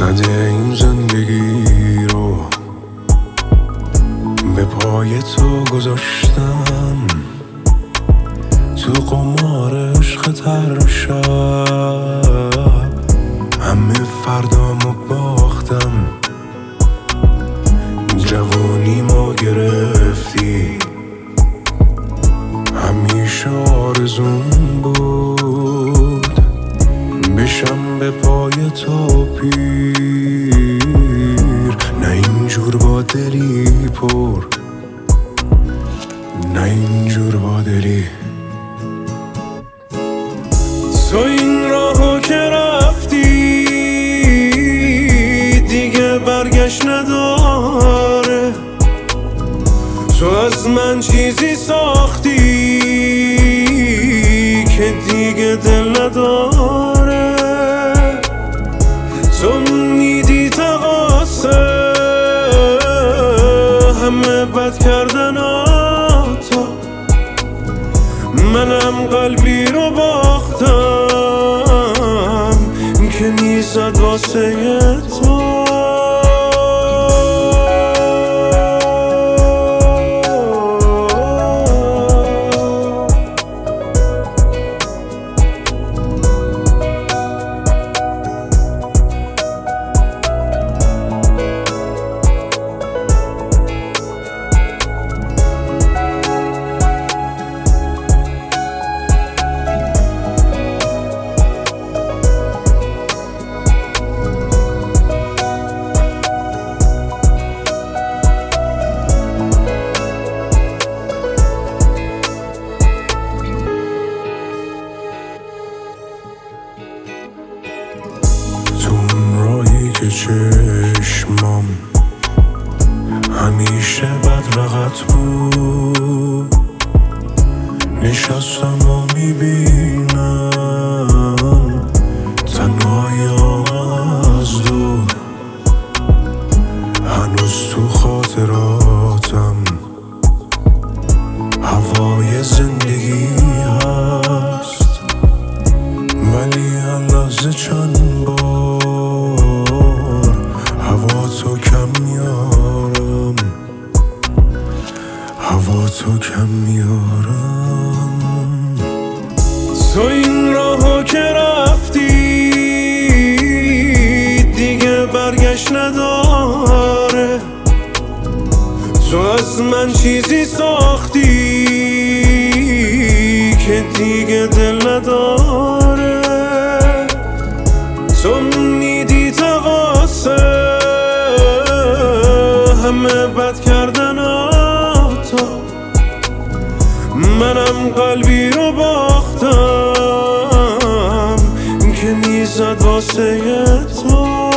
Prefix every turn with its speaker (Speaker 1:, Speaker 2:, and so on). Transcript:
Speaker 1: زده این زندگی رو به پای تو گذاشتم، تو قمار عشق تر شب همه فردامو باختم. جوانی ما گرفتی، همیشه آرزون بود بشم به پای تو پیر. نه اینجور با دلی پر، نه اینجور با دلی. تو این راهو که رفتی دیگه برگشت نداره. تو از من چیزی ساختی که دیگه دل نداره. تو میدی تقاسه همه بد کردن تو، منم قلبی رو باختم که میزد واسه تو. که چشمام همیشه بدرقت بود، نشستم و میبینم تنهایی‌ام از دور. هنوز تو خاطراتم هوای زندگی هست، ولی هر لحظه چند بار هوا تو کم میارم، هوا تو کم میارم. تو این راهو که رفتی دیگه برگشت نداره. تو از من چیزی ساختی که دیگه دل نداره. تو میدی تقاسه همه بد کردن تو، منم قلبی رو باختم که میزد واسه تو.